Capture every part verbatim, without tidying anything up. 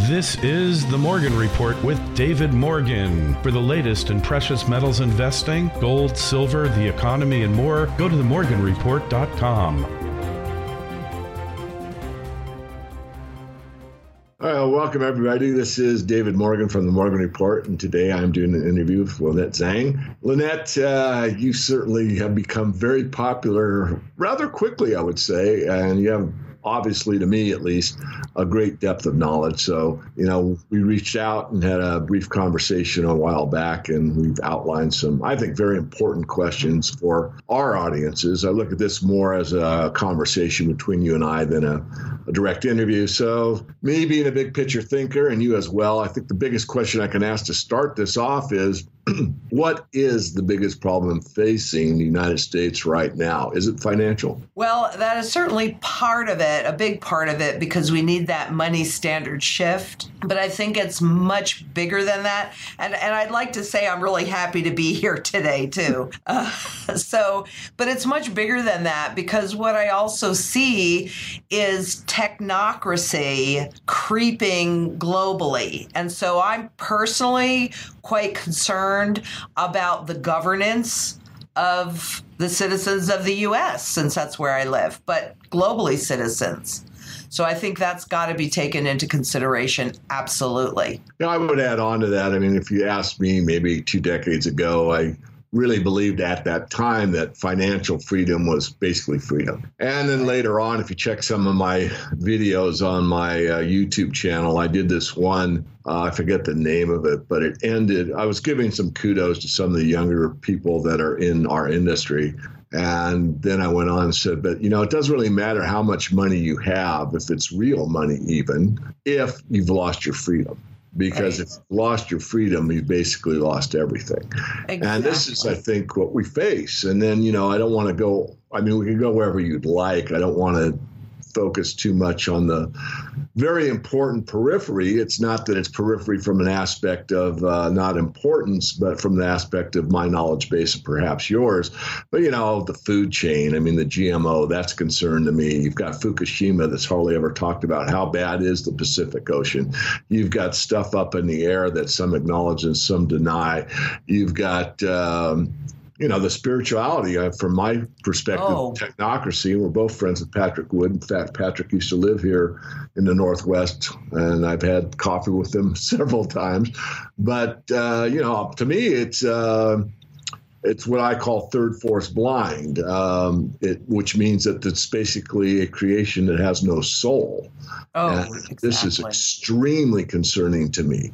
This is The Morgan Report with David Morgan. For the latest in precious metals investing, gold, silver, the economy, and more, go to the morgan report dot com. All right, well, welcome everybody. This is David Morgan from The Morgan Report, and today I'm doing an interview with Lynette Zhang. Lynette, uh, you certainly have become very popular rather quickly, I would say, and you have, obviously, to me at least, a great depth of knowledge. So, you know, we reached out and had a brief conversation a while back, and we've outlined some, I think, very important questions for our audiences. I look at this more as a conversation between you and I than a, a direct interview. So me being a big picture thinker, and you as well, I think the biggest question I can ask to start this off is, what is the biggest problem facing the United States right now? Is it financial? Well, that is certainly part of it, a big part of it, because we need that money standard shift. But I think it's much bigger than that. And and I'd like to say I'm really happy to be here today, too. Uh, so, but it's much bigger than that, because what I also see is technocracy creeping globally. And so I'm personally quite concerned about the governance of the citizens of the U S, since that's where I live, but globally citizens. So I think that's got to be taken into consideration. Absolutely. Yeah, I would add on to that. I mean, if you asked me maybe two decades ago, I really believed at that time that financial freedom was basically freedom. And then later on, if you check some of my videos on my uh, YouTube channel, I did this one, uh, I forget the name of it, but it ended, I was giving some kudos to some of the younger people that are in our industry. And then I went on and said, but, you know, it doesn't really matter how much money you have, if it's real money even, if you've lost your freedom. Because right. If you've lost your freedom, you've basically lost everything. Exactly. And this is, I think, what we face. And then, you know, I don't want to go, I mean, we can go wherever you'd like. I don't want to focus too much on the very important periphery. It's not that it's periphery from an aspect of uh, not importance, but from the aspect of my knowledge base and perhaps yours. But, you know, the food chain, I mean, the G M O, that's concern to me. You've got Fukushima that's hardly ever talked about. How bad is the Pacific Ocean? You've got stuff up in the air that some acknowledge and some deny. You've got um, you know, the spirituality, uh, from my perspective, oh. technocracy. We're both friends with Patrick Wood. In fact, Patrick used to live here in the Northwest, and I've had coffee with him several times. But, uh, you know, to me, it's uh, it's what I call third force blind, um, it, which means that it's basically a creation that has no soul. Oh, and exactly. This is extremely concerning to me.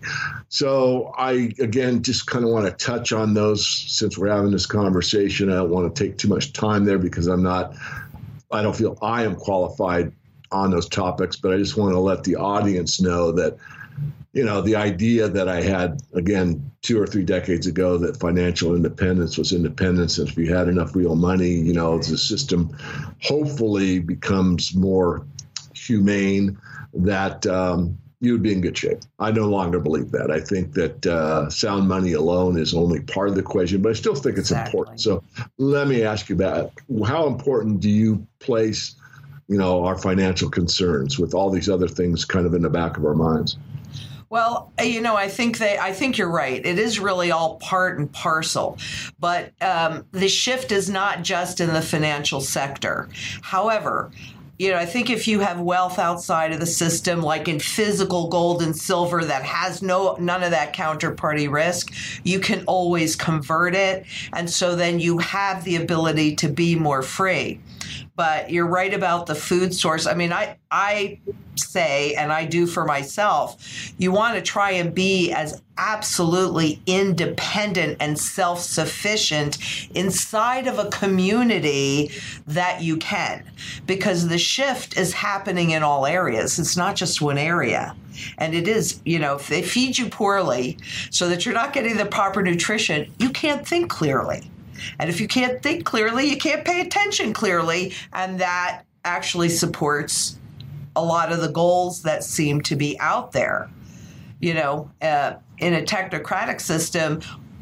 So I, again, just kind of want to touch on those since we're having this conversation. I don't want to take too much time there because I'm not, I don't feel I am qualified on those topics, but I just want to let the audience know that, you know, the idea that I had, again, two or three decades ago that financial independence was independence. And if you had enough real money, you know, the system hopefully becomes more humane, that um, you would be in good shape. I no longer believe that. I think that uh, sound money alone is only part of the equation, but I still think it's exactly. important. So let me ask you about how important do you place, you know, our financial concerns with all these other things kind of in the back of our minds? Well, you know, I think they, I think you're right. It is really all part and parcel, but um, the shift is not just in the financial sector. However, you know, I think if you have wealth outside of the system, like in physical gold and silver that has no none of that counterparty risk, you can always convert it. And so then you have the ability to be more free. But you're right about the food source. I mean, I I say, and I do for myself, you want to try and be as absolutely independent and self-sufficient inside of a community that you can, because the shift is happening in all areas. It's not just one area. And it is, you know, if they feed you poorly so that you're not getting the proper nutrition, you can't think clearly. And if you can't think clearly, you can't pay attention clearly. And that actually supports a lot of the goals that seem to be out there. You know, uh, in a technocratic system,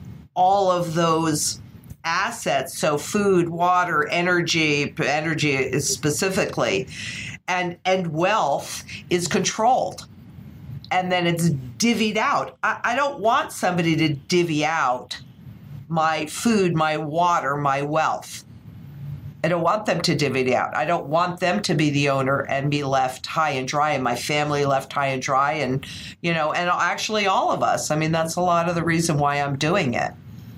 all of those assets, so food, water, energy, energy specifically, and, and wealth is controlled. and then it's divvied out. I, I don't want somebody to divvy out my food, my water, my wealth. I don't want them to divvy it out. I don't want them to be the owner and be left high and dry, and my family left high and dry, and, you know, and actually all of us. I mean, that's a lot of the reason why I'm doing it.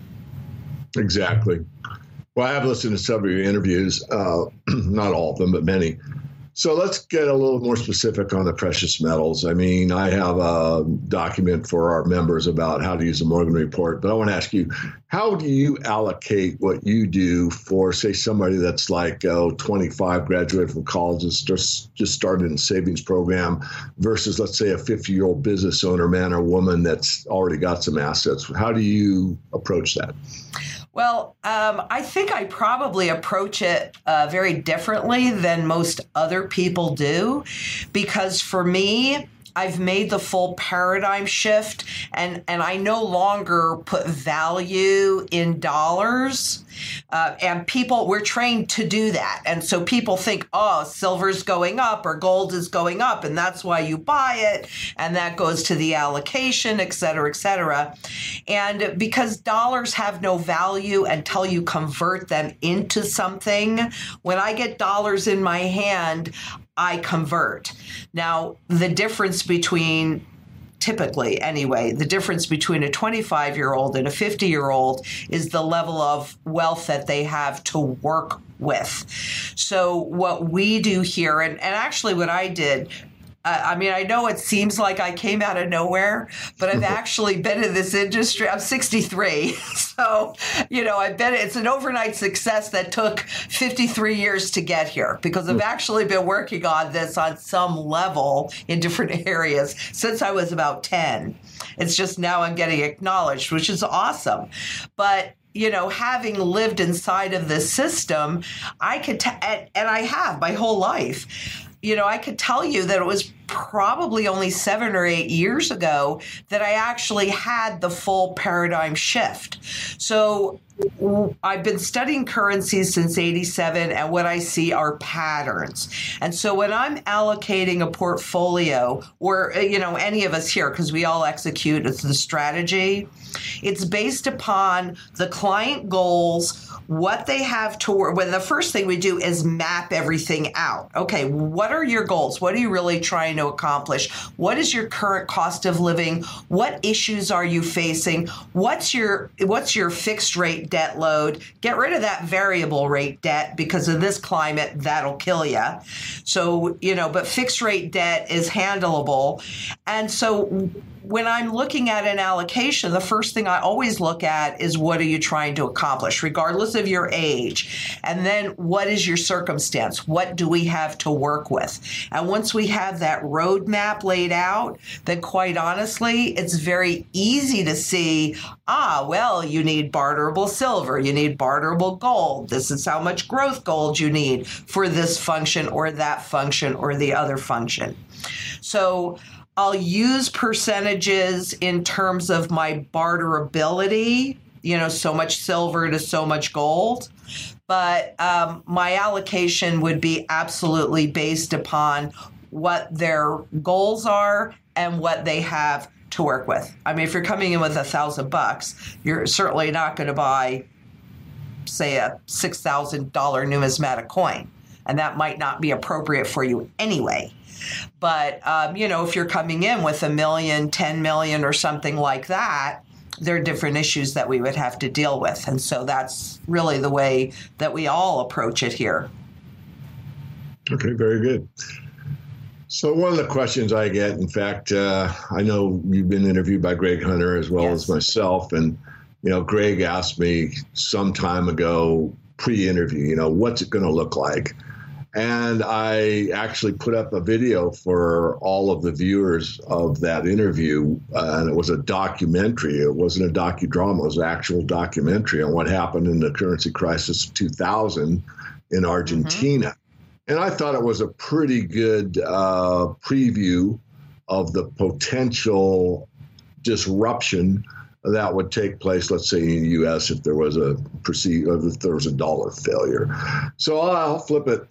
Exactly. Well, I have listened to some of your interviews, uh, not all of them, but many. So let's get a little more specific on the precious metals. I mean, I have a document for our members about how to use the Morgan Report, but I want to ask you, how do you allocate what you do for, say, somebody that's like, oh, twenty-five, graduated from college, just, just started in a savings program versus, let's say, a fifty-year-old business owner, man or woman, that's already got some assets? How do you approach that? Well, um, I think I probably approach it uh, very differently than most other people do, because for me, I've made the full paradigm shift, and, and I no longer put value in dollars. Uh, and people, we're trained to do that. And so people think, oh, silver's going up or gold is going up, and that's why you buy it. And that goes to the allocation, et cetera, et cetera. And because dollars have no value until you convert them into something, when I get dollars in my hand, I convert. Now, the difference between Typically, anyway, the difference between a twenty-five-year-old and a fifty-year-old is the level of wealth that they have to work with. So what we do here, and, and actually what I did, uh, I mean, I know it seems like I came out of nowhere, but I've actually been in this industry. I'm sixty-three. So, you know, I've been, it's an overnight success that took fifty-three years to get here, because I've actually been working on this on some level in different areas since I was about ten. It's just now I'm getting acknowledged, which is awesome. But you know, having lived inside of this system, I could, t- and, and I have my whole life. You know, I could tell you that it was probably only seven or eight years ago that I actually had the full paradigm shift. So I've been studying currencies since eighty-seven, and what I see are patterns. And so when I'm allocating a portfolio, or, you know, any of us here, because we all execute, it's the strategy, it's based upon the client goals, what they have to work with. The first thing we do is map everything out. Okay, what are your goals? What are you really trying to accomplish? What is your current cost of living? What issues are you facing? What's your what's your fixed rate debt load? Get rid of that variable rate debt, because of this climate, that'll kill you. So, you know, but fixed rate debt is handleable. And so when I'm looking at an allocation, the first thing I always look at is, what are you trying to accomplish, regardless of your age? And then what is your circumstance? What do we have to work with? And once we have that roadmap laid out, then quite honestly, it's very easy to see, ah, well, you need barterable silver, you need barterable gold. This is how much growth gold you need for this function or that function or the other function. So I'll use percentages in terms of my barterability, you know, so much silver to so much gold. But um, my allocation would be absolutely based upon what their goals are and what they have to work with. I mean, if you're coming in with a thousand bucks, you're certainly not going to buy, say, a six thousand dollars numismatic coin. And that might not be appropriate for you anyway. But, um, you know, if you're coming in with a million, ten million or something like that, there are different issues that we would have to deal with. And so that's really the way that we all approach it here. Okay, very good. So one of the questions I get, in fact, uh, I know you've been interviewed by Greg Hunter as well yes. as myself. And, you know, Greg asked me some time ago, pre-interview, you know, what's it going to look like? And I actually put up a video for all of the viewers of that interview, uh, and it was a documentary. It wasn't a docudrama. It was an actual documentary on what happened in the currency crisis of two thousand in Argentina. Mm-hmm. And I thought it was a pretty good uh, preview of the potential disruption that would take place, let's say, in the U S if there was a perceived, if there was a dollar failure. So I'll flip it and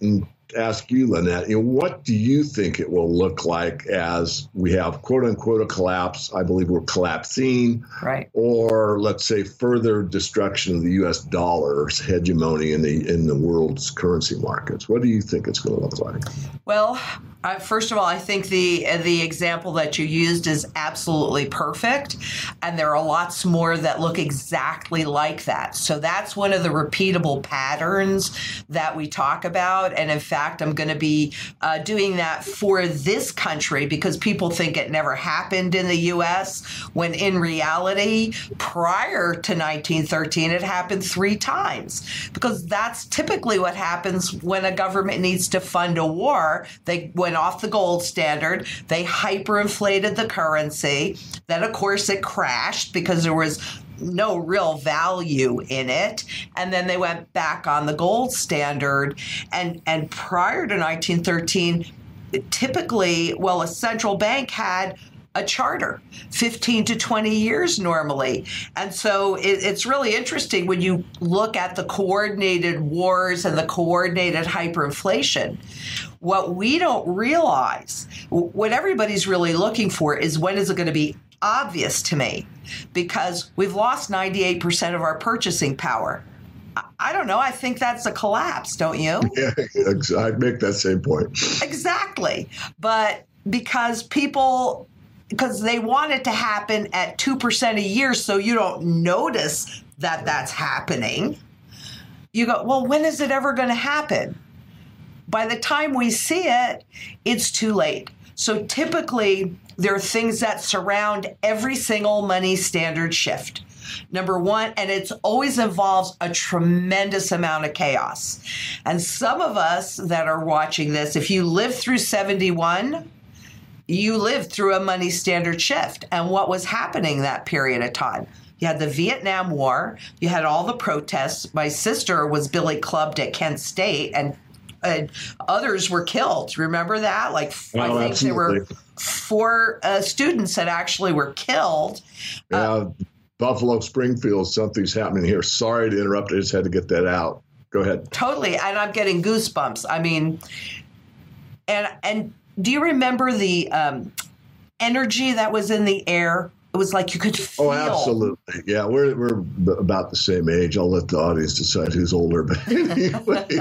ask you, Lynette, you know, what do you think it will look like as we have quote unquote a collapse? I believe we're collapsing, right? Or let's say further destruction of the U S dollar's hegemony in the in the world's currency markets. What do you think it's going to look like? Well, uh, first of all, I think the uh, the example that you used is absolutely perfect, and there are lots more that look exactly like that. So that's one of the repeatable patterns that we talk about, and in fact, I'm going to be uh, doing that for this country because people think it never happened in the U S, when in reality, prior to nineteen thirteen, it happened three times, because that's typically what happens when a government needs to fund a war. They went off the gold standard. They hyperinflated the currency. Then, of course, it crashed because there was no real value in it. And then they went back on the gold standard. And, and prior to nineteen thirteen, typically, well, a central bank had a charter, fifteen to twenty years normally. And so it, it's really interesting when you look at the coordinated wars and the coordinated hyperinflation. What we don't realize, what everybody's really looking for is, when is it going to be obvious to me? Because we've lost ninety-eight percent of our purchasing power. I don't know. I think that's a collapse, don't you? Yeah, I'd make that same point. Exactly. But because people... because they want it to happen at two percent a year so you don't notice that that's happening. You go, well, when is it ever going to happen? By the time we see it, it's too late. So typically, there are things that surround every single money standard shift. Number one, and it always involves a tremendous amount of chaos. And some of us that are watching this, if you lived through seventy-one, you lived through a money standard shift. And what was happening that period of time? You had the Vietnam War. You had all the protests. My sister was billy clubbed at Kent State, and, and others were killed. Remember that? Like, oh, I think absolutely. there were four uh, students that actually were killed. Yeah, Uh, Buffalo, Springfield, something's happening here. Sorry to interrupt. I just had to get that out. Go ahead. Totally. And I'm getting goosebumps. I mean, and and do you remember the um, energy that was in the air? It was like you could feel. Oh, absolutely. Yeah, we're we're about the same age. I'll let the audience decide who's older. But anyway.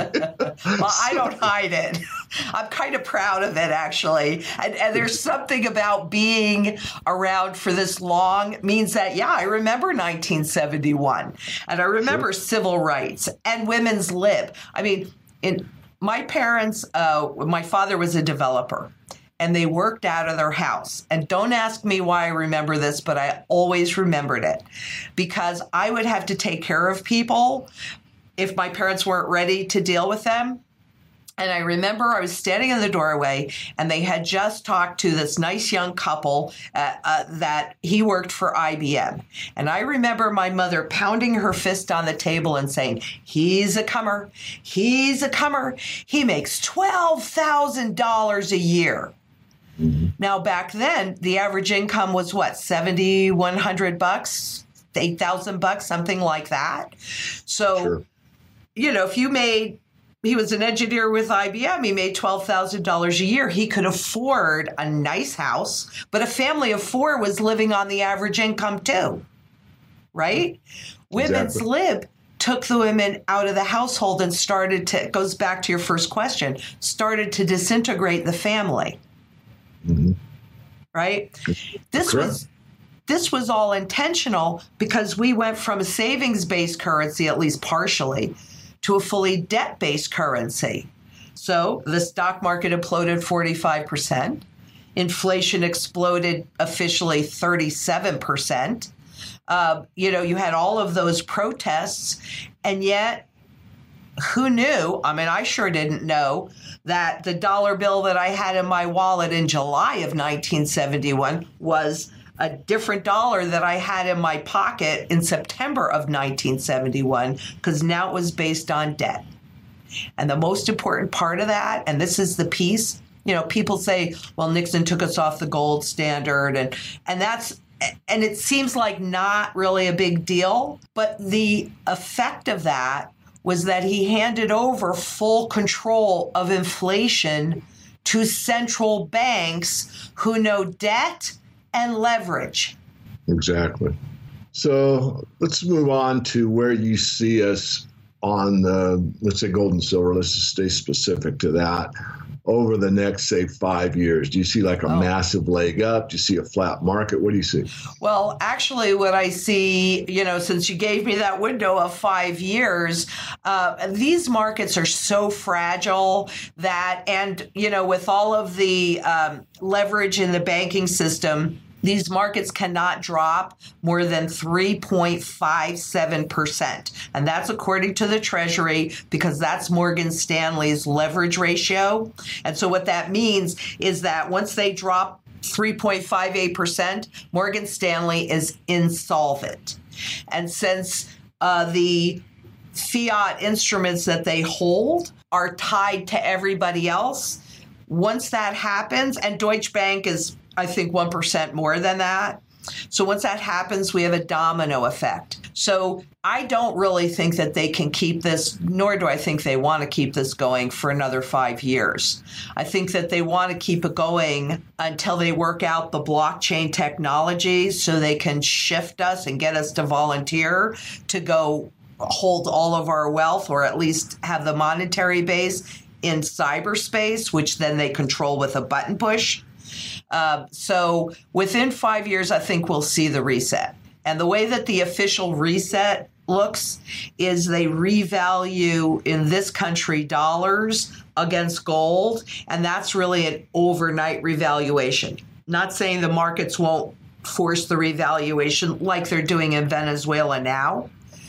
Well, I don't hide it. I'm kind of proud of it, actually. And, and there's something about being around for this long means that, yeah, I remember nineteen seventy-one. And I remember sure. civil rights and women's lib. I mean, in my parents, uh, my father was a developer. And they worked out of their house. And don't ask me why I remember this, but I always remembered it. Because I would have to take care of people if my parents weren't ready to deal with them. And I remember I was standing in the doorway, and they had just talked to this nice young couple uh, uh, that he worked for I B M. And I remember my mother pounding her fist on the table and saying, he's a comer. He's a comer. He makes twelve thousand dollars a year. Mm-hmm. Now, back then, the average income was what, seventy-one hundred bucks, eight thousand bucks, something like that. So, sure. you know, if you made, he was an engineer with I B M, he made twelve thousand dollars a year. He could afford a nice house, but a family of four was living on the average income too, right? Exactly. Women's lib took the women out of the household and started to, it goes back to your first question, started to disintegrate the family. Mm-hmm. Right? This Correct. was this was all intentional because we went from a savings-based currency, at least partially, to a fully debt-based currency. So the stock market imploded forty-five percent. Inflation exploded officially thirty-seven percent. Uh, you know, you had all of those protests, and yet who knew? I mean, I sure didn't know that the dollar bill that I had in my wallet in July of nineteen seventy-one was a different dollar that I had in my pocket in September of nineteen seventy-one, because now it was based on debt. And the most important part of that, and this is the piece, you know, people say, well, Nixon took us off the gold standard, and and that's and it seems like not really a big deal, but the effect of that was that he handed over full control of inflation to central banks who know debt and leverage. Exactly. So let's move on to where you see us on the, let's say, gold and silver. Let's just stay specific to that. Over the next, say, five years, do you see like a oh. massive leg up? Do you see a flat market? What do you see? Well, actually, what I see, you know, since you gave me that window of five years, uh, these markets are so fragile that, and, you know, with all of the um, leverage in the banking system, these markets cannot drop more than three point five seven percent. And that's according to the Treasury, because that's Morgan Stanley's leverage ratio. And so what that means is that once they drop three point five eight percent, Morgan Stanley is insolvent. And since uh, the fiat instruments that they hold are tied to everybody else, once that happens, and Deutsche Bank is, I think, one percent more than that. So once that happens, we have a domino effect. So I don't really think that they can keep this, nor do I think they want to keep this going for another five years. I think that they want to keep it going until they work out the blockchain technology so they can shift us and get us to volunteer to go hold all of our wealth, or at least have the monetary base in cyberspace, which then they control with a button push. Uh, so within five years, I think we'll see the reset. And the way that the official reset looks is they revalue in this country dollars against gold. And that's really an overnight revaluation. Not saying the markets won't force the revaluation like they're doing in Venezuela now.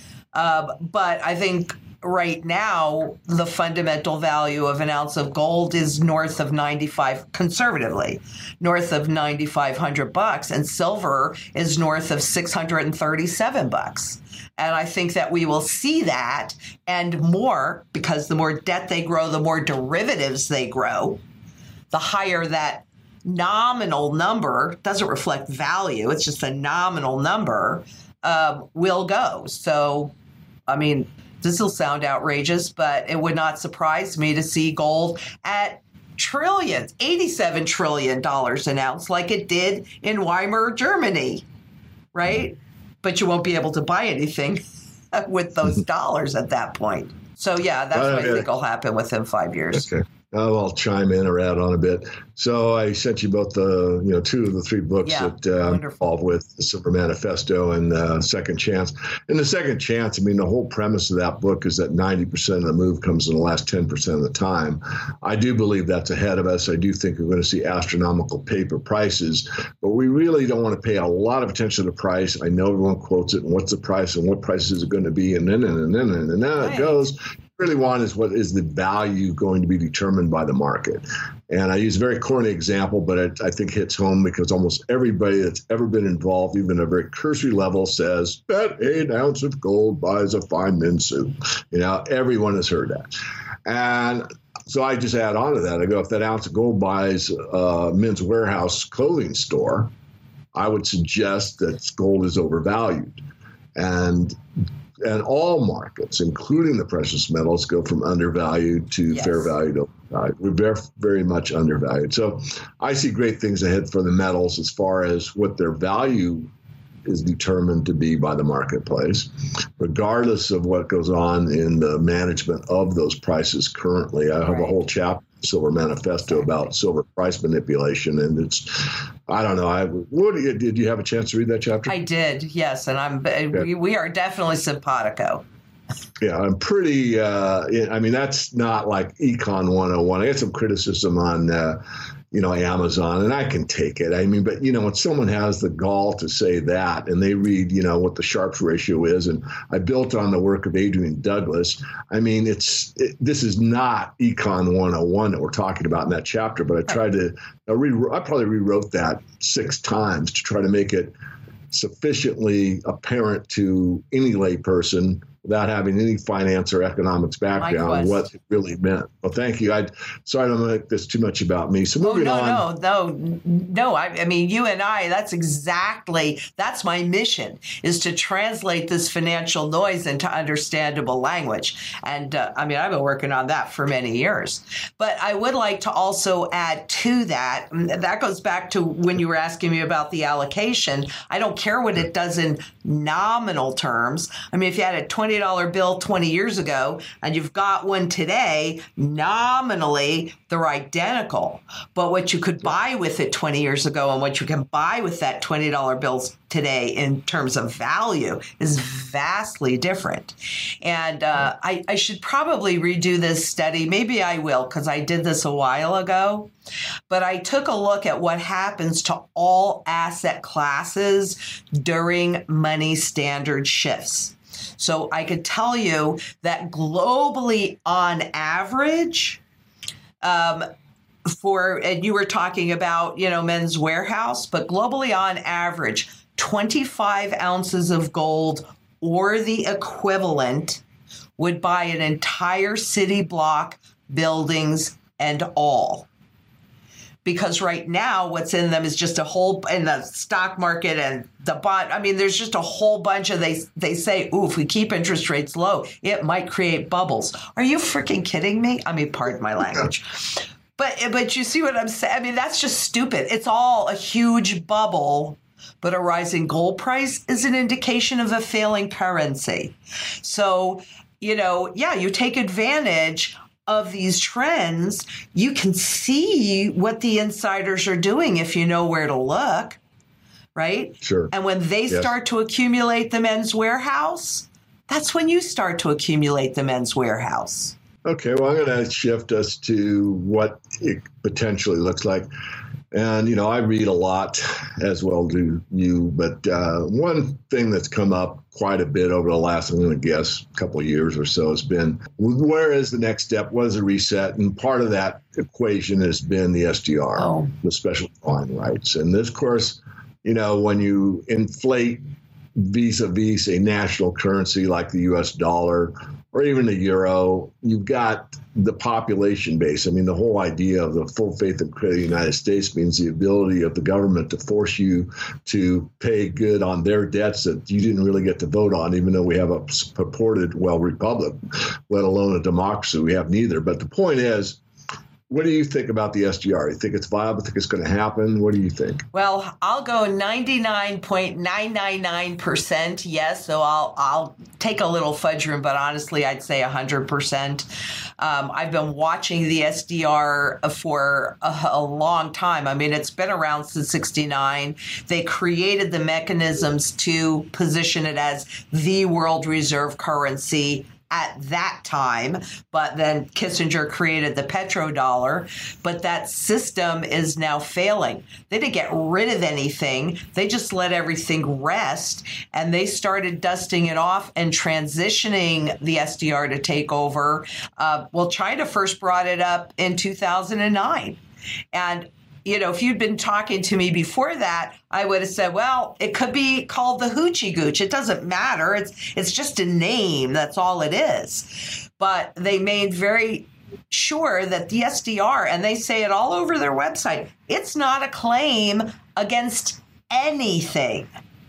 Uh, but I think right now, the fundamental value of an ounce of gold is north of ninety-five, conservatively, north of ninety-five hundred bucks, and silver is north of six hundred thirty-seven bucks. And I think that we will see that and more, because the more debt they grow, the more derivatives they grow, the higher that nominal number, doesn't reflect value, it's just a nominal number, uh, will go. So, I mean, this will sound outrageous, but it would not surprise me to see gold at trillions, eighty-seven trillion dollars an ounce, like it did in Weimar, Germany, right? But you won't be able to buy anything with those dollars at that point. So, yeah, that's what I think will happen within five years. Okay. I'll chime in or add on a bit. So I sent you both the, you know, two of the three books yeah, that uh, I'm involved with, the Silver Manifesto and uh, Second Chance. And the Second Chance, I mean, the whole premise of that book is that ninety percent of the move comes in the last ten percent of the time. I do believe that's ahead of us. I do think we're going to see astronomical paper prices, but we really don't want to pay a lot of attention to price. I know everyone quotes it, and what's the price and what price is it going to be, and then and then and then, and then right. It goes. Really want is what is the value going to be determined by the market. And I use a very corny example, but it, I think hits home because almost everybody that's ever been involved, even at a very cursory level, says, bet an ounce of gold buys a fine men's suit. You know, everyone has heard that. And so I just add on to that. I go, if that ounce of gold buys a Men's Warehouse clothing store, I would suggest that gold is overvalued. And And all markets, including the precious metals, go from undervalued to yes. fair value to overvalued. We're very, very much undervalued. So I see great things ahead for the metals as far as what their value is determined to be by the marketplace, regardless of what goes on in the management of those prices currently. I have right. a whole chapter in the Silver Manifesto about silver price manipulation, and it's, I don't know. I what did you, did you have a chance to read that chapter? I did, yes, and I'm okay. we, we are definitely simpatico. Yeah, I'm pretty. Uh, I mean, that's not like Econ one oh one. I had some criticism on. Uh, you know, Amazon, and I can take it. I mean, but, you know, when someone has the gall to say that and they read, you know, what the Sharpe ratio is, and I built on the work of Adrian Douglas, I mean, it's it, this is not Econ one oh one that we're talking about in that chapter, but I tried to, I, re- I probably rewrote that six times to try to make it sufficiently apparent to any layperson without having any finance or economics background Likewise. what it really meant. Well, thank you. I sorry to make this too much about me. So Oh, moving no, on. no, no, no. I, I mean, you and I, that's exactly, that's my mission, is to translate this financial noise into understandable language. And uh, I mean, I've been working on that for many years. But I would like to also add to that, and that goes back to when you were asking me about the allocation. I don't care what it does in nominal terms. I mean, if you had a twenty dollar bill twenty years ago and you've got one today, nominally they're identical. But what you could buy with it twenty years ago and what you can buy with that twenty dollar bills today in terms of value is vastly different. And uh, I, I should probably redo this study. Maybe I will, because I did this a while ago. But I took a look at what happens to all asset classes during money standard shifts. So I could tell you that globally, on average, um, for, and you were talking about, you know, Men's Warehouse, but globally on average, twenty-five ounces of gold or the equivalent would buy an entire city block, buildings and all. Because right now, what's in them is just a whole, in the stock market and the bond. I mean, there's just a whole bunch of, they they say, ooh, if we keep interest rates low, it might create bubbles. Are you freaking kidding me? I mean, pardon my language. But, but you see what I'm saying? I mean, that's just stupid. It's all a huge bubble, but a rising gold price is an indication of a failing currency. So, you know, yeah, you take advantage of these trends. You can see what the insiders are doing if you know where to look, right? Sure. And when they Yes. start to accumulate the Men's Warehouse, that's when you start to accumulate the Men's Warehouse. Okay, well, I'm going to shift us to what it potentially looks like. And, you know, I read a lot, as well do you, but uh, one thing that's come up quite a bit over the last, I'm going to guess, couple of years or so has been, where is the next step? What is the reset? And part of that equation has been the S D R, Oh. the special drawing rights. And this, of course, you know, when you inflate vis-a-vis a national currency like the U S dollar or even the euro, you've got the population base. I mean, the whole idea of the full faith and credit of the United States means the ability of the government to force you to pay good on their debts that you didn't really get to vote on, even though we have a purported, well, republic, let alone a democracy. We have neither. But the point is, what do you think about the S D R? You think it's viable? Think it's going to happen? What do you think? Well, I'll go ninety-nine point nine nine nine percent yes. So I'll I'll take a little fudge room, but honestly, I'd say one hundred percent. Um, I've been watching the S D R for a, a long time. I mean, it's been around since sixty-nine. They created the mechanisms to position it as the world reserve currency at that time, but then Kissinger created the petrodollar, but that system is now failing. They didn't get rid of anything. They just let everything rest, and they started dusting it off and transitioning the S D R to take over. Uh, well, China first brought it up in two thousand nine. And you know, if you'd been talking to me before that, I would have said, well, it could be called the Hoochie Gooch. It doesn't matter. It's it's just a name. That's all it is. But they made very sure that the S D R, and they say it all over their website, it's not a claim against anything.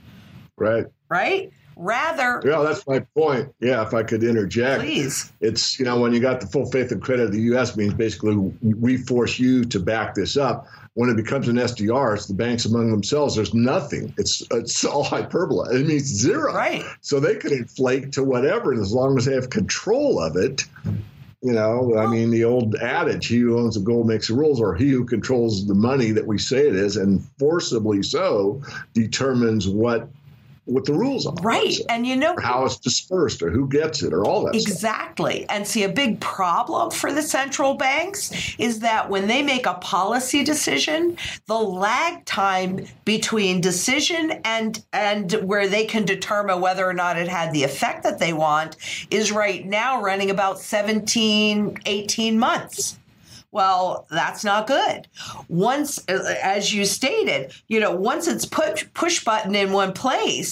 Right. Right? Rather, Yeah, that's my point. Yeah, if I could interject. please. It's, you know, when you got the full faith and credit of the U S means basically we force you to back this up. When it becomes an S D R, it's the banks among themselves. There's nothing. It's it's all hyperbola. It means zero. Right. So they could inflate to whatever, and as long as they have control of it. You know, I mean, the old adage, he who owns the gold makes the rules, or he who controls the money that we say it is, and forcibly so, determines what what the rules are. Right. So, And you know, or how it's dispersed, or who gets it, or all that stuff. exactly. And see, a big problem for the central banks is that when they make a policy decision, the lag time between decision and and where they can determine whether or not it had the effect that they want is right now running about seventeen, eighteen months. Well, that's not good. Once, as you stated, you know, once it's put push button in one place,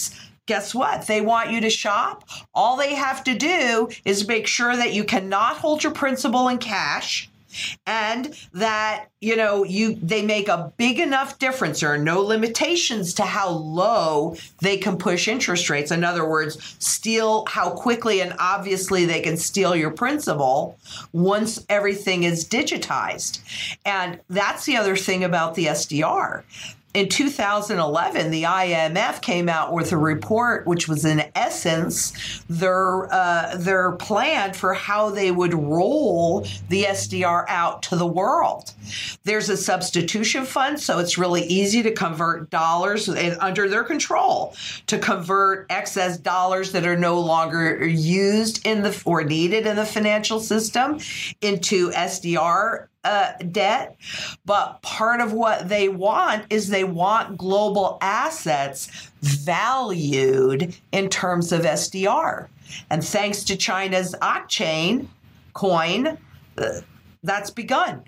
guess what? They want you to shop. All they have to do is make sure that you cannot hold your principal in cash, and that, you know, you they make a big enough difference. There are no limitations to how low they can push interest rates. In other words, steal how quickly and obviously they can steal your principal once everything is digitized. And that's the other thing about the S D R. In two thousand eleven, the I M F came out with a report, which was in essence their uh, their plan for how they would roll the S D R out to the world. There's a substitution fund, so it's really easy to convert dollars under their control, to convert excess dollars that are no longer used in the or needed in the financial system into S D R Uh, debt. But part of what they want is they want global assets valued in terms of S D R. And thanks to China's Octane coin, uh, that's begun.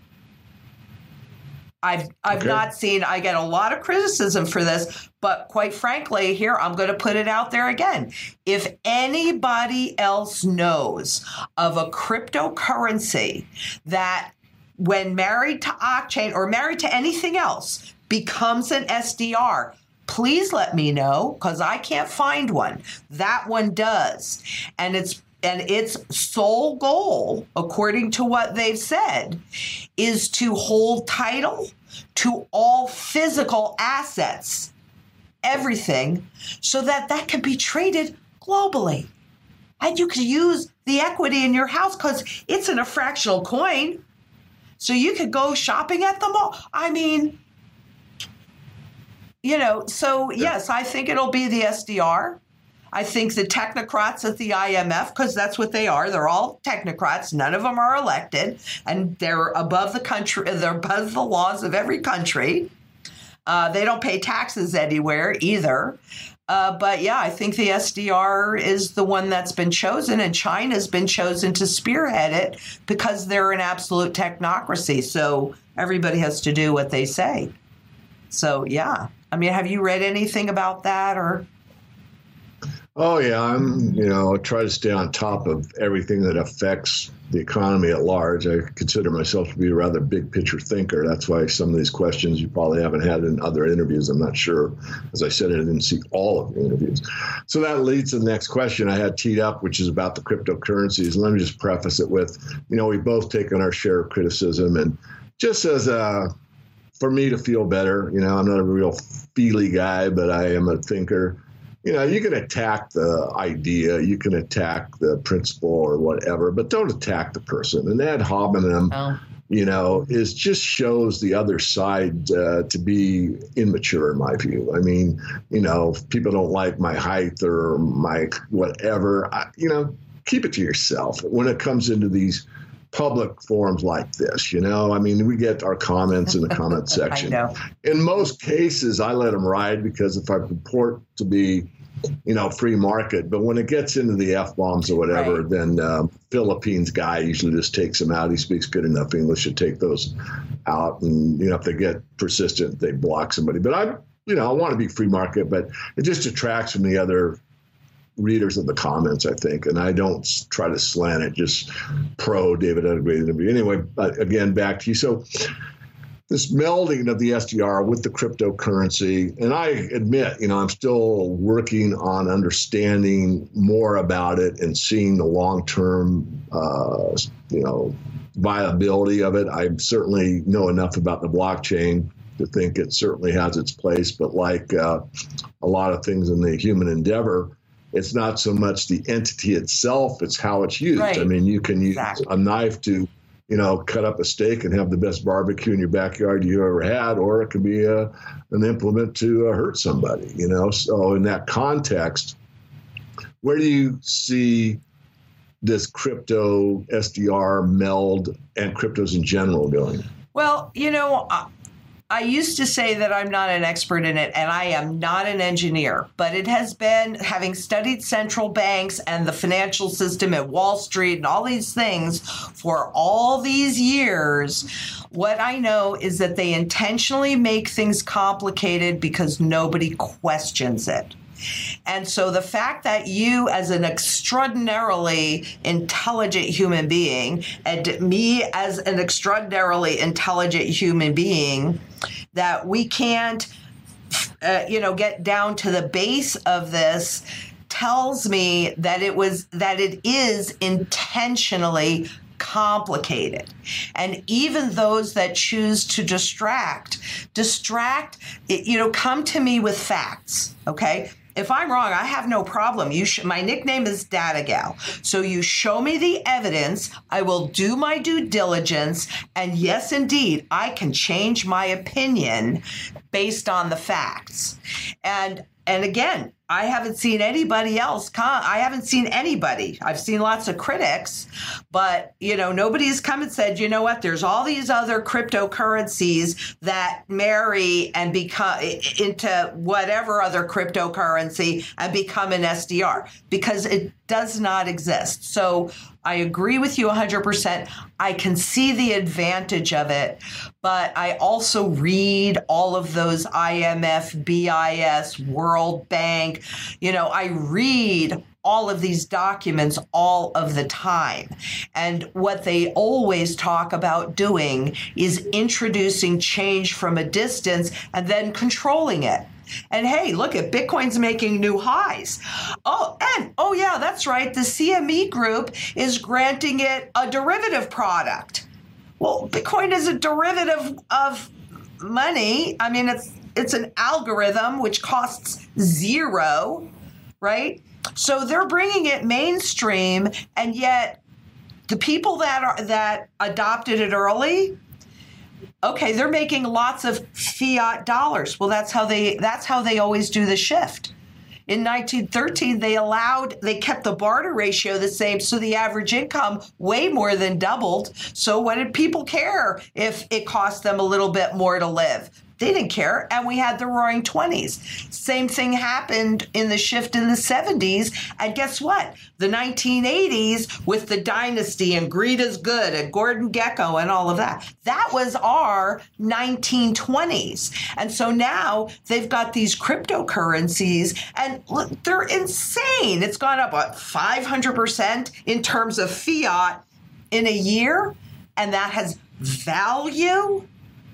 I've I've okay. not seen, I get a lot of criticism for this, but quite frankly, here, I'm going to put it out there again. If anybody else knows of a cryptocurrency that, when married to Octane or married to anything else, becomes an S D R, please let me know, because I can't find one. That one does. And it's and its sole goal, according to what they've said, is to hold title to all physical assets, everything, so that that can be traded globally. And you can use the equity in your house because it's in a fractional coin. So you could go shopping at the mall. I mean, you know, so yes, I think it'll be the S D R. I think the technocrats at the I M F, because that's what they are. They're all technocrats. None of them are elected, and they're above the country. They're above the laws of every country. Uh, they don't pay taxes anywhere either. Uh, but yeah, I think the S D R is the one that's been chosen, and China's been chosen to spearhead it because they're an absolute technocracy. So everybody has to do what they say. So yeah, I mean, have you read anything about that or? Oh yeah, I'm, you know, I try to stay on top of everything that affects the economy at large. I consider myself to be a rather big picture thinker. That's why some of these questions you probably haven't had in other interviews. I'm not sure. As I said, I didn't see all of the interviews. So that leads to the next question I had teed up, which is about the cryptocurrencies. Let me just preface it with, you know, we've both taken our share of criticism, and just as a, for me to feel better, you know, I'm not a real feely guy, but I am a thinker. You know, you can attack the idea, you can attack the principle or whatever, but don't attack the person. And ad hominem, oh. you know, is just shows the other side uh, to be immature, in my view. I mean, you know, if people don't like my height or my whatever, I, you know, keep it to yourself when it comes into these public forums like this. You know, I mean, we get our comments in the comment section. I know. In most cases, I let them ride because if I purport to be, you know, free market, but when it gets into the F-bombs or whatever, right. then um, Philippines guy usually just takes them out. He speaks good enough English to take those out. And, you know, if they get persistent, they block somebody. But I, you know, I want to be free market, but it just detracts from the other readers of the comments, I think, and I don't try to slant it, just pro David had a great interview. Anyway, but again, back to you. So this melding of the S D R with the cryptocurrency, and I admit, you know, I'm still working on understanding more about it and seeing the long-term, uh, you know, viability of it. I certainly know enough about the blockchain to think it certainly has its place, but like uh, a lot of things in the human endeavor, it's not so much the entity itself, it's how it's used. Right. I mean, you can use exactly. a knife to, you know, cut up a steak and have the best barbecue in your backyard you ever had, or it could be a, an implement to uh, hurt somebody, you know. So in that context, where do you see this crypto S D R meld and cryptos in general going? Well, you know, uh- I used to say that I'm not an expert in it, and I am not an engineer, but it has been, having studied central banks and the financial system at Wall Street and all these things for all these years, what I know is that they intentionally make things complicated because nobody questions it. And so the fact that you, as an extraordinarily intelligent human being, and me as an extraordinarily intelligent human being, that we can't, uh, you know, get down to the base of this tells me that it was, that it is intentionally complicated. And even those that choose to distract, distract, you know, come to me with facts, okay? If I'm wrong, I have no problem. You sh- my nickname is Data Gal. So you show me the evidence, I will do my due diligence, and yes, indeed, I can change my opinion based on the facts. And and again, I haven't seen anybody else come. I haven't seen anybody. I've seen lots of critics, but, you know, nobody's come and said, you know what, there's all these other cryptocurrencies that marry and become into whatever other cryptocurrency and become an S D R, because it does not exist. So I agree with you one hundred percent. I can see the advantage of it, but I also read all of those I M F, B I S, World Bank. You know, I read all of these documents all of the time. And what they always talk about doing is introducing change from a distance and then controlling it. And hey, look at Bitcoin's making new highs. Oh, and oh yeah, that's right. The C M E group is granting it a derivative product. Well, Bitcoin is a derivative of money. I mean, it's it's an algorithm which costs zero, right? So they're bringing it mainstream, and yet the people that are that adopted it early, okay, they're making lots of fiat dollars. Well, that's how they that's how they always do the shift. In nineteen thirteen, they allowed, they kept the barter ratio the same, so the average income way more than doubled. So what did people care if it cost them a little bit more to live? They didn't care, and we had the Roaring Twenties. Same thing happened in the shift in the seventies, and guess what? The nineteen eighties with the Dynasty and Greed is Good and Gordon Gekko and all of that. That was our nineteen twenties. And so now they've got these cryptocurrencies, and they're insane. It's gone up, what, five hundred percent in terms of fiat in a year, and that has value?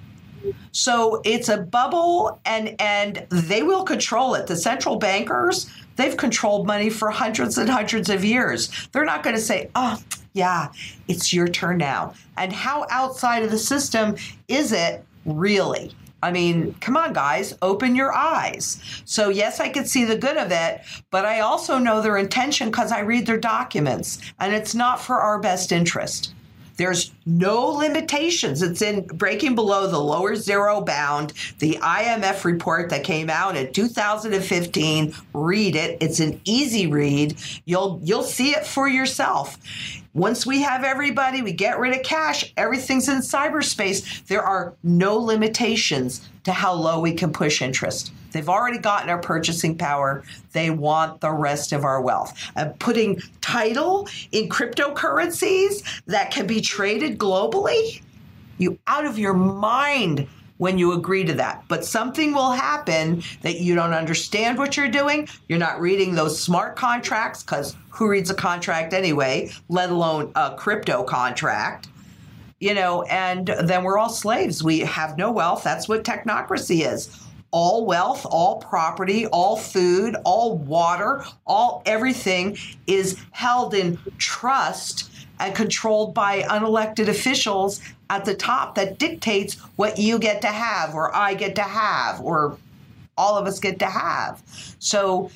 So it's a bubble, and, and they will control it. The central bankers, they've controlled money for hundreds and hundreds of years. They're not going to say, oh, yeah, it's your turn now. And how outside of the system is it really? I mean, come on, guys, open your eyes. So yes, I could see the good of it, but I also know their intention because I read their documents, and it's not for our best interest. There's no limitations. It's in Breaking Below the Lower Zero Bound, the I M F report that came out in two thousand fifteen. Read it. It's an easy read. You'll you'll see it for yourself. Once we have everybody, we get rid of cash, everything's in cyberspace. There are no limitations to how low we can push interest. They've already gotten our purchasing power. They want the rest of our wealth. And putting title in cryptocurrencies that can be traded globally, you out of your mind when you agree to that. But something will happen that you don't understand what you're doing. You're not reading those smart contracts, because who reads a contract anyway, let alone a crypto contract? You know, and then we're all slaves. We have no wealth. That's what technocracy is. All wealth, all property, all food, all water, all everything is held in trust and controlled by unelected officials at the top that dictates what you get to have, or I get to have, or all of us get to have. So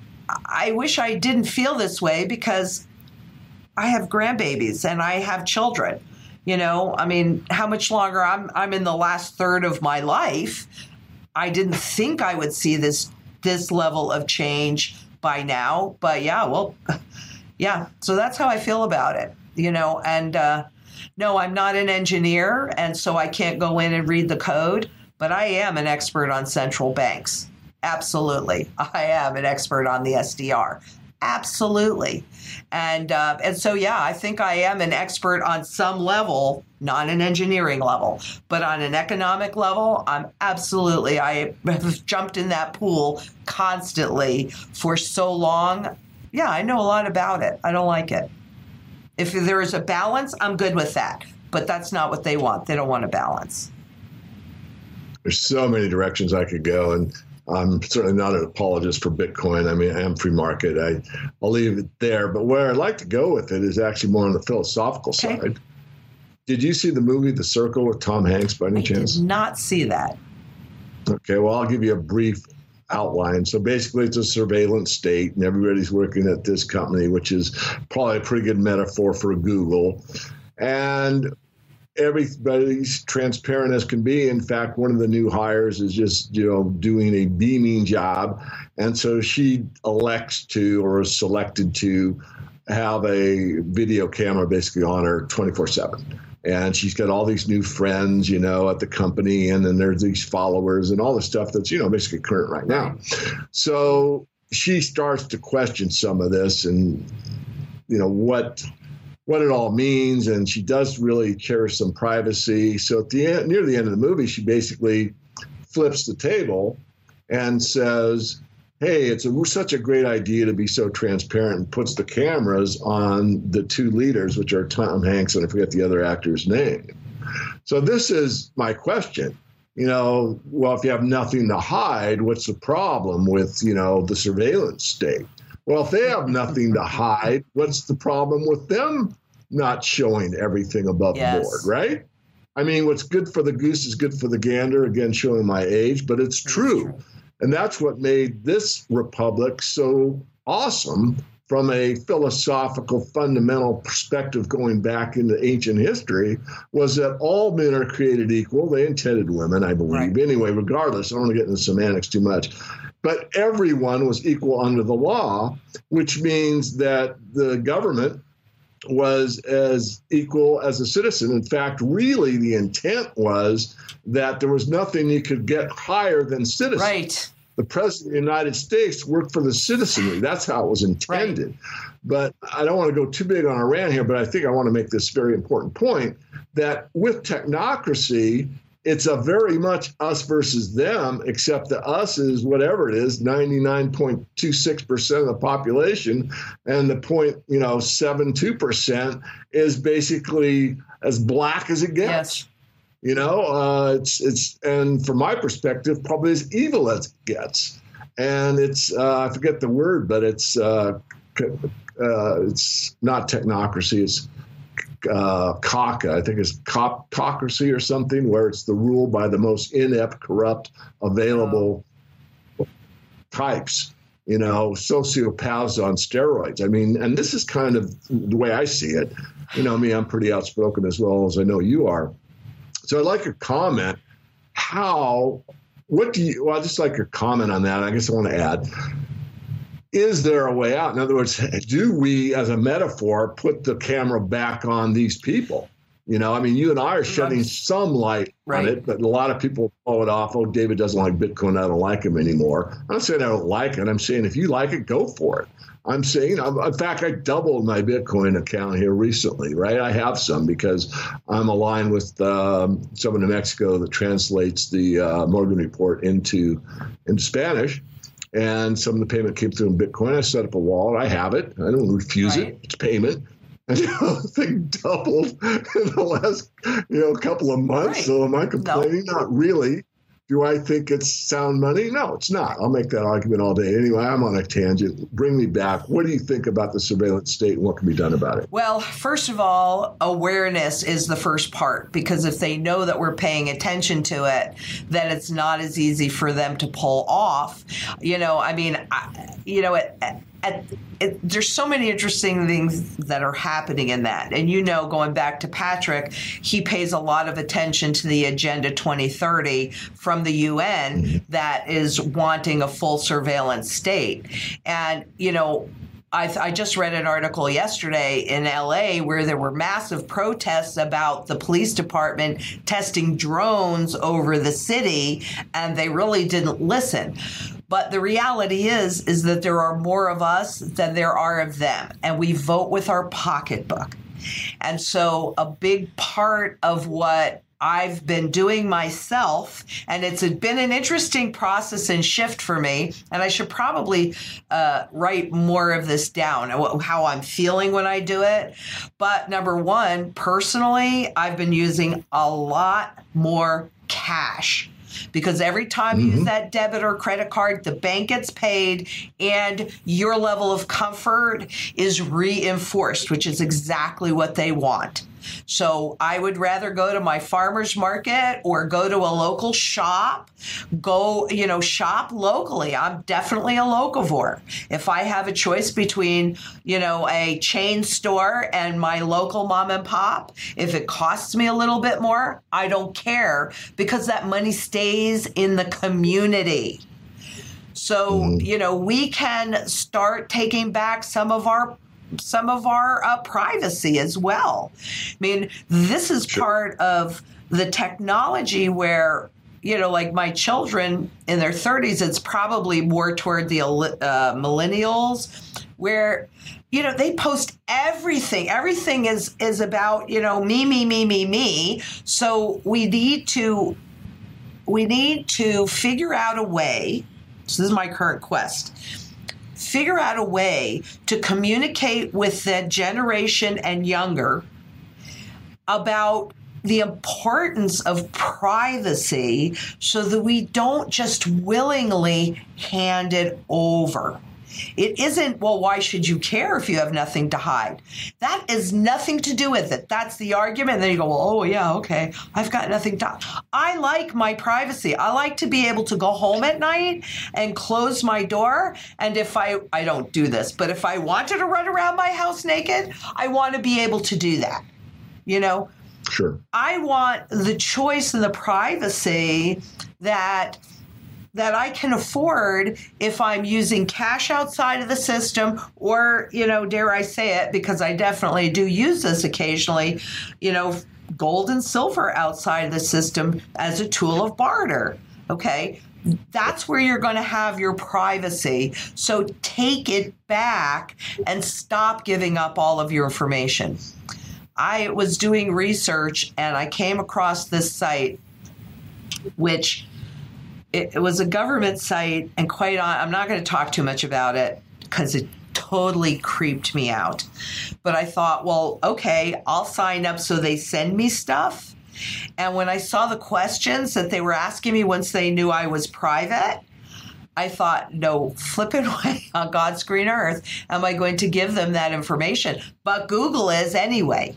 I wish I didn't feel this way, because I have grandbabies and I have children. You know, I mean, how much longer? I'm I'm in the last third of my life. I didn't think I would see this this level of change by now, but yeah, well, yeah. So that's how I feel about it, you know. And uh, no, I'm not an engineer, and so I can't go in and read the code, but I am an expert on central banks. Absolutely. I am an expert on the S D R. Absolutely. And uh, and so, yeah, I think I am an expert on some level, not an engineering level, but on an economic level, I'm absolutely, I have jumped in that pool constantly for so long. Yeah, I know a lot about it. I don't like it. If there is a balance, I'm good with that. But that's not what they want. They don't want a balance. There's so many directions I could go, and I'm certainly not an apologist for Bitcoin. I mean, I am free market. I, I'll leave it there. But where I'd like to go with it is actually more on the philosophical Okay. side. Did you see the movie The Circle with Tom Hanks by any I chance? did not see that. Okay, well, I'll give you a brief outline. So basically, it's a surveillance state, and everybody's working at this company, which is probably a pretty good metaphor for Google. And everybody's transparent as can be. In fact, one of the new hires is just, you know, doing a beaming job. And so she elects to, or is selected to, have a video camera basically on her twenty-four seven. And she's got all these new friends, you know, at the company. And then there's these followers and all the stuff that's, you know, basically current right now. So she starts to question some of this and, you know, what what it all means, and she does really cherish some privacy. So at the end, near the end of the movie, she basically flips the table and says, hey, it's a, such a great idea to be so transparent, and puts the cameras on the two leaders, which are Tom Hanks and I forget the other actor's name. So this is my question. You know, well, if you have nothing to hide, what's the problem with, you know, the surveillance state? Well, if they have nothing to hide, what's the problem with them not showing everything above Yes. board, right? I mean, what's good for the goose is good for the gander, again, showing my age, but it's true. true. And that's what made this republic so awesome from a philosophical, fundamental perspective going back into ancient history, was that all men are created equal. They intended women, I believe. Right. Anyway, regardless, I don't want to get into semantics too much. But everyone was equal under the law, which means that the government was as equal as a citizen. In fact, really the intent was that there was nothing you could get higher than citizen. Right. The president of the United States worked for the citizenry. That's how it was intended. Right. But I don't want to go too big on a rant here, but I think I want to make this very important point that with technocracy, it's a very much us versus them, except the us is whatever it is, ninety-nine point two six percent of the population, and the point, you know, seven two percent is basically as black as it gets. Yes. You know, uh, it's it's and from my perspective, probably as evil as it gets. And it's uh, I forget the word, but it's uh, uh, it's not technocracy. It's uh, caca. I think it's coptocracy or something, where it's the rule by the most inept, corrupt, available oh. types. You know, sociopaths on steroids. I mean, and this is kind of the way I see it. You know, me, I'm pretty outspoken as well as I know you are. So I'd like your comment. How, what do you, well, I'd just like your comment on that. I guess I want to add, is there a way out? In other words, do we, as a metaphor, put the camera back on these people? You know, I mean, you and I are shedding some light right. on it, but a lot of people blow it off. Oh, David doesn't like Bitcoin. I don't like him anymore. I'm not saying I don't like it. I'm saying if you like it, go for it. I'm saying, in fact, I doubled my Bitcoin account here recently, right? I have some because I'm aligned with um, someone in Mexico that translates the uh, Morgan Report into, into Spanish. And some of the payment came through in Bitcoin. I set up a wallet. I have it. I don't refuse right. it. It's payment. And the thing doubled in the last, you know, couple of months. Right. So am I complaining? No. Not really. Do I think it's sound money? No, it's not. I'll make that argument all day. Anyway, I'm on a tangent. Bring me back. What do you think about the surveillance state and what can be done about it? Well, first of all, awareness is the first part, because if they know that we're paying attention to it, then it's not as easy for them to pull off. You know, I mean, I, you know, it, At, it, there's so many interesting things that are happening in that. And, you know, going back to Patrick, he pays a lot of attention to the Agenda twenty thirty from the U N mm-hmm. that is wanting a full surveillance state. And, you know, I, I just read an article yesterday in L A where there were massive protests about the police department testing drones over the city, and they really didn't listen. But the reality is, is that there are more of us than there are of them. And we vote with our pocketbook. And so a big part of what I've been doing myself, and it's been an interesting process and shift for me, and I should probably uh, write more of this down, how I'm feeling when I do it. But number one, personally, I've been using a lot more cash. Because every time you mm-hmm. use that debit or credit card, the bank gets paid and your level of comfort is reinforced, which is exactly what they want. So I would rather go to my farmer's market or go to a local shop, go, you know, shop locally. I'm definitely a locavore. If I have a choice between, you know, a chain store and my local mom and pop, if it costs me a little bit more, I don't care because that money stays in the community. So, mm. you know, we can start taking back some of our some of our uh, privacy as well. I mean, this is sure. part of the technology where, you know, like my children in their thirties, it's probably more toward the uh, millennials where, you know, they post everything. Everything is, is about, you know, me, me, me, me, me. So we need to, we need to figure out a way. So this is my current quest. Figure out a way to communicate with that generation and younger about the importance of privacy so that we don't just willingly hand it over. It isn't, well, why should you care if you have nothing to hide? That is nothing to do with it. That's the argument. And then you go, well, oh, yeah, okay, I've got nothing to I like my privacy. I like to be able to go home at night and close my door. And if I, I don't do this, but if I wanted to run around my house naked, I want to be able to do that. You know? Sure. I want the choice and the privacy that that I can afford if I'm using cash outside of the system or, you know, dare I say it, because I definitely do use this occasionally, you know, gold and silver outside of the system as a tool of barter. Okay. That's where you're going to have your privacy. So take it back and stop giving up all of your information. I was doing research and I came across this site, which It, it was a government site, and quite on, I'm not going to talk too much about it because it totally creeped me out. But I thought, well, okay, I'll sign up so they send me stuff. And when I saw the questions that they were asking me once they knew I was private, I thought, no flipping way on God's green earth am I going to give them that information. But Google is anyway,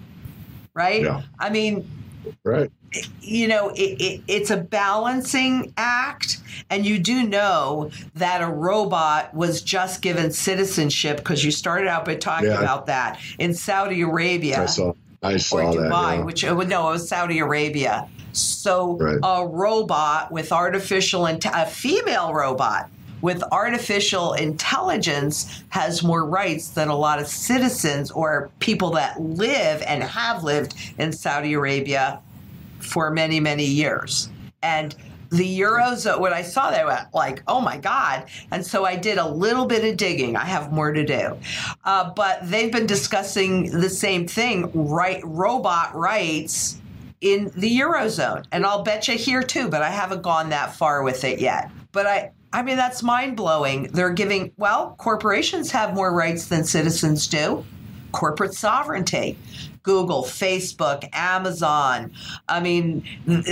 right? Yeah. I mean, right. You know, it, it, it's a balancing act. And you do know that a robot was just given citizenship, because you started out by talking yeah, about that, in Saudi Arabia. I saw, I saw or Dubai, that, yeah. which, no, it was Saudi Arabia. So right. a robot with artificial, a female robot with artificial intelligence has more rights than a lot of citizens or people that live and have lived in Saudi Arabia for many, many years. And the Eurozone, when I saw that, I went like, oh my God. And so I did a little bit of digging. I have more to do. Uh, but they've been discussing the same thing, right? Robot rights in the Eurozone. And I'll bet you here too, but I haven't gone that far with it yet. But I, I mean, that's mind blowing. They're giving, well, corporations have more rights than citizens do. Corporate sovereignty. Google, Facebook, Amazon. I mean,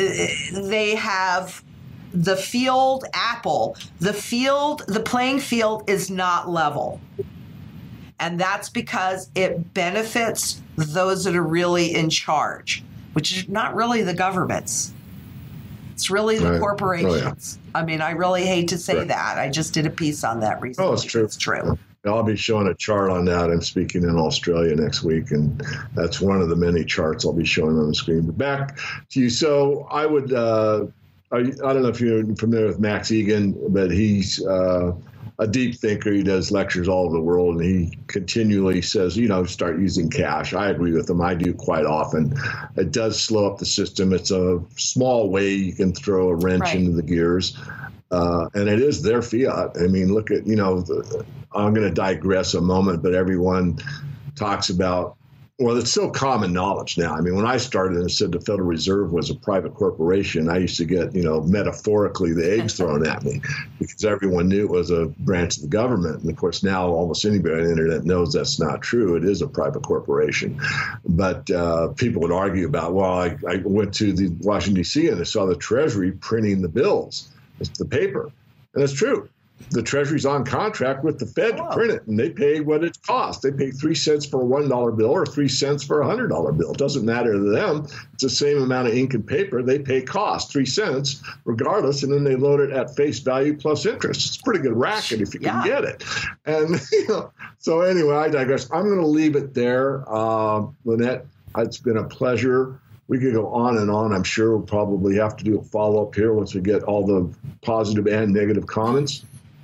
they have the field, Apple. The field, the playing field is not level. And that's because it benefits those that are really in charge, which is not really the governments. It's really the right. corporations. Oh, yeah. I mean, I really hate to say right. that. I just did a piece on that recently. Oh, it's true. It's true. I'll be showing a chart on that. I'm speaking in Australia next week, and that's one of the many charts I'll be showing on the screen. But back to you. So I would, uh, I, I don't know if you're familiar with Max Igan, but he's uh, a deep thinker. He does lectures all over the world, and he continually says, you know, start using cash. I agree with him. I do quite often. It does slow up the system. It's a small way you can throw a wrench right. into the gears. Uh, and it is their fiat. I mean, look at, you know, the, I'm going to digress a moment, but everyone talks about, well, it's so common knowledge now. I mean, when I started and said the Federal Reserve was a private corporation, I used to get, you know, metaphorically the eggs thrown at me because everyone knew it was a branch of the government. And of course, now almost anybody on the internet knows that's not true. It is a private corporation. But uh, people would argue about, well, I, I went to the Washington, D C and I saw the Treasury printing the bills, it's the paper. And it's true. The Treasury's on contract with the Fed oh. to print it, and they pay what it costs. They pay three cents for a one dollar bill or three cents for a one hundred dollar bill. It doesn't matter to them. It's the same amount of ink and paper. They pay cost, three cents, regardless, and then they load it at face value plus interest. It's a pretty good racket if you can yeah. get it. And you know, so anyway, I digress. I'm going to leave it there. Uh, Lynette, it's been a pleasure. We could go on and on. I'm sure we'll probably have to do a follow-up here once we get all the positive and negative comments.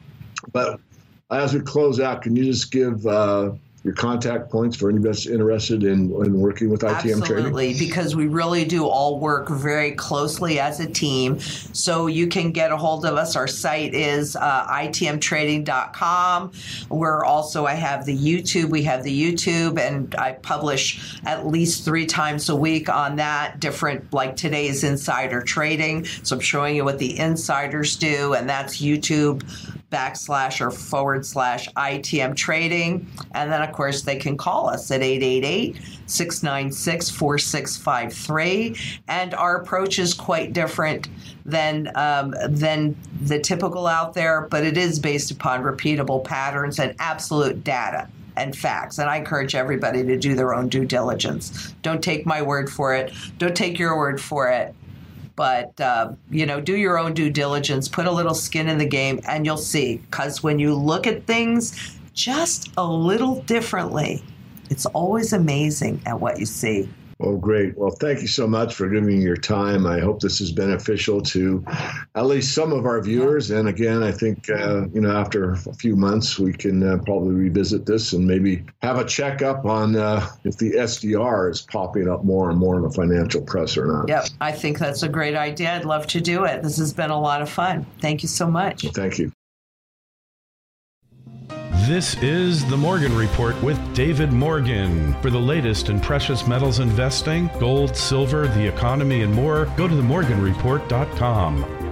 But as we close out, can you just give uh, your contact points for anybody that's interested in, in working with I T M Trading? Absolutely, because we really do all work very closely as a team. So you can get a hold of us. Our site is uh, I T M trading dot com. We're also, I have the YouTube. We have the YouTube, and I publish at least three times a week on that, different, like today's insider trading. So I'm showing you what the insiders do, and that's YouTube backslash or forward slash I T M trading. And then, of course, they can call us at eight eight eight, six nine six, four six five three. And our approach is quite different than um, than the typical out there, but it is based upon repeatable patterns and absolute data and facts. And I encourage everybody to do their own due diligence. Don't take my word for it. Don't take your word for it. But, uh, you know, do your own due diligence, put a little skin in the game, and you'll see. Because when you look at things just a little differently, it's always amazing at what you see. Well, great. Well, thank you so much for giving me your time. I hope this is beneficial to at least some of our viewers. And again, I think, uh, you know, after a few months, we can uh, probably revisit this and maybe have a checkup on uh, if the S D R is popping up more and more in the financial press or not. Yep. I think that's a great idea. I'd love to do it. This has been a lot of fun. Thank you so much. Well, thank you. This is The Morgan Report with David Morgan. For the latest in precious metals investing, gold, silver, the economy, and more, go to the morgan report dot com.